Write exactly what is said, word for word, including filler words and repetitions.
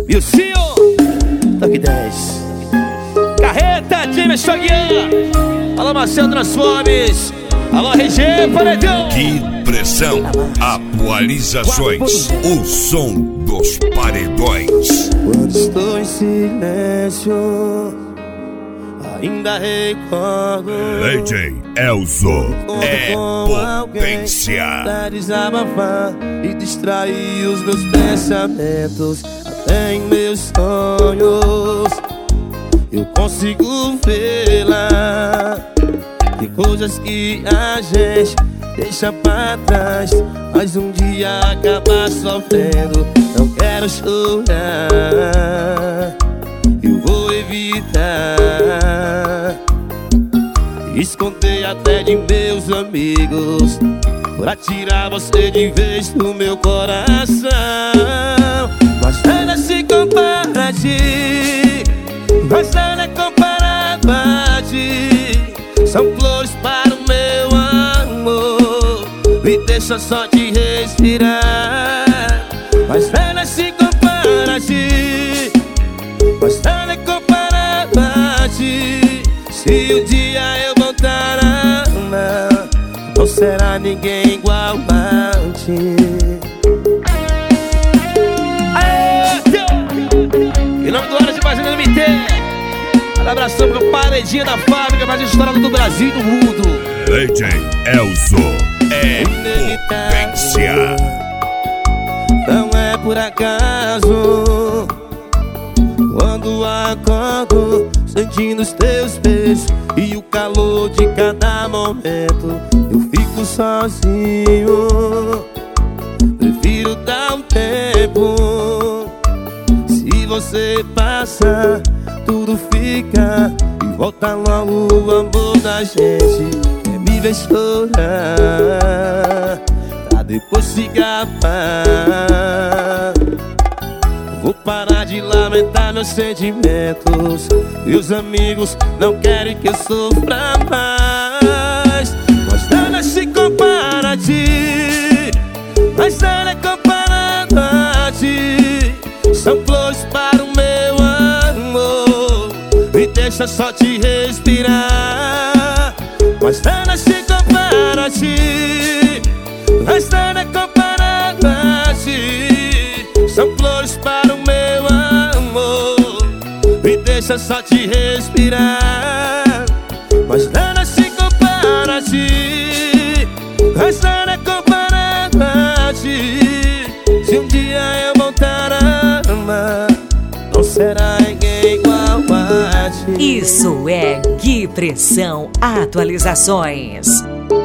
E o senhor Toque dez Carreta, James Choguian. Alô, Marcelo Transformes. Alô, R G Paredão. Que pressão. Atualizações. O som dos paredões. Quando estou em silêncio, ainda recordo. D J Elzo é potência pra desabafar e distrair os meus pensamentos. Até em meus sonhos eu consigo vê-la. Tem coisas que a gente deixa pra trás, mas um dia acaba sofrendo. Não quero chorar, eu vou evitar esconder até de meus amigos, pra tirar você de vez do meu coração. Mas nada se compara a ti, mas nada é comparado a ti. São flores para o meu amor, me deixa só te respirar. Mas nada se compara a ti, mas nada é comparado a ti. Se um dia eu voltar a amar, não será ninguém igual a ti. Em nome do Hora de Fazenda M T, um abração pro Paredinha da Fábrica, mais estourado do Brasil e do mundo. D J Elzo é potência. Não é por acaso quando acordo sentindo os teus beijos e o calor de cada momento, eu fico sozinho. Prefiro dar um tempo. Se você passa, tudo fica e volta logo o amor da gente. Quer me ver chorar pra depois se gabar. Vou parar de lamentar meus sentimentos. Meus amigos não querem que eu sofra mais. Mas nada se compara a ti, mas nada é comparado a ti. São flores para o meu amor, me deixa só te respirar. Mas nada se compara a ti, mas nada é comparado a ti. São flores para o meu amor, me deixa só te respirar. Mas nada se compara a ti, mas nada é comparado a ti. Se um dia eu voltar a amar, não será ninguém igual a ti. Isso é Gui Pressão Atualizações.